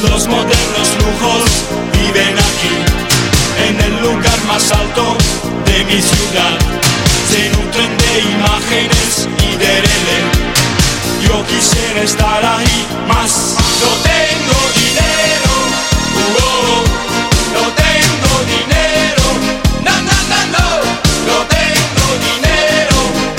Los modernos lujos viven aquí, en el lugar más alto de mi ciudad. Se nutren de imágenes y de relé. Yo quisiera estar ahí, más no tengo dinero. No tengo dinero. No, no, no, no. No tengo dinero.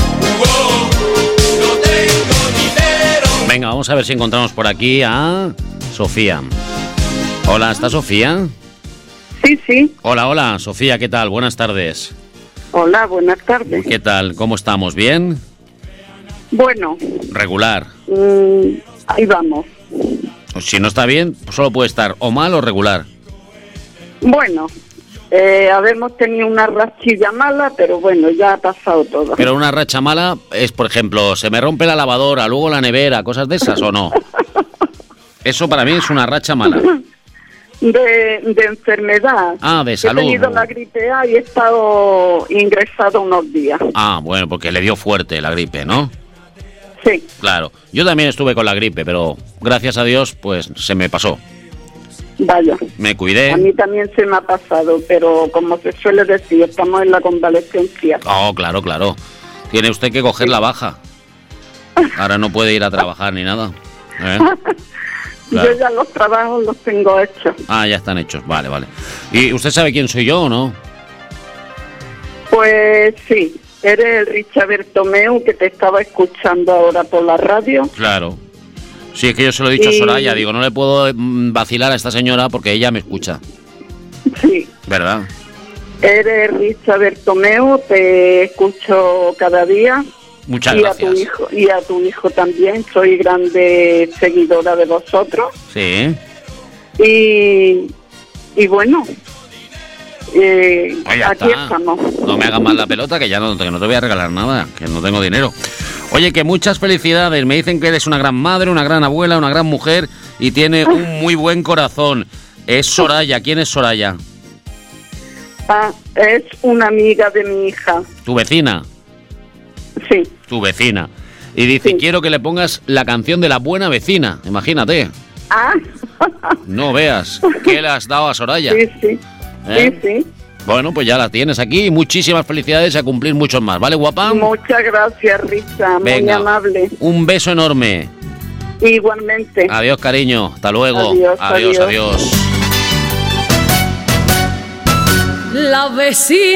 No tengo dinero. Venga, vamos a ver si encontramos por aquí a Sofía. Hola, ¿está Sofía? Sí, sí. Hola, hola, Sofía, ¿qué tal? Buenas tardes. Hola, buenas tardes. ¿Qué tal? ¿Cómo estamos? ¿Bien? Bueno. Regular. Ahí vamos. Si no está bien, solo puede estar o mal o regular. Bueno, habemos tenido una rachilla mala, pero bueno, ya ha pasado todo. Pero una racha mala es, por ejemplo, se me rompe la lavadora, luego la nevera, cosas de esas, ¿o no? Eso para mí es una racha mala. De enfermedad. Ah, de salud. He tenido la gripe A y he estado ingresado unos días. Ah, bueno, porque le dio fuerte la gripe, ¿no? Sí. Claro. Yo también estuve con la gripe, pero gracias a Dios, pues se me pasó. Vaya. Me cuidé. A mí también se me ha pasado, pero como se suele decir, estamos en la convalescencia. Oh, claro, claro. Tiene usted que coger la baja. Ahora no puede ir a trabajar ni nada. Claro. Yo ya los trabajos los tengo hechos. Ah, ya están hechos. Vale, vale. ¿Y usted sabe quién soy yo o no? Pues sí. Eres el Richard Bertomeu, que te estaba escuchando ahora por la radio. Claro. Sí, es que yo se lo he dicho a Soraya. Digo, no le puedo vacilar a esta señora porque ella me escucha. Sí. ¿Verdad? Eres Richard Bertomeu, te escucho cada día. Muchas gracias. Y a tu hijo también. Soy grande seguidora de vosotros. Sí. Y bueno... aquí está. estamos. No me hagas más la pelota, que ya no te voy a regalar nada, que no tengo dinero. Oye, que muchas felicidades. Me dicen que eres una gran madre, una gran abuela, una gran mujer y tiene un muy buen corazón. Es Soraya. ¿Quién es Soraya? Es una amiga de mi hija. ¿Tu vecina? Sí. Tu vecina. Y dice, sí, quiero que le pongas la canción de La Buena Vecina. Imagínate. No veas. ¿Qué le has dado a Soraya? Sí, sí. Sí, sí. Bueno, pues ya la tienes aquí. Muchísimas felicidades y a cumplir muchos más. ¿Vale, guapa? Muchas gracias, Rita. Muy amable. Un beso enorme. Igualmente. Adiós, cariño. Hasta luego. Adiós. Adiós. La vecina.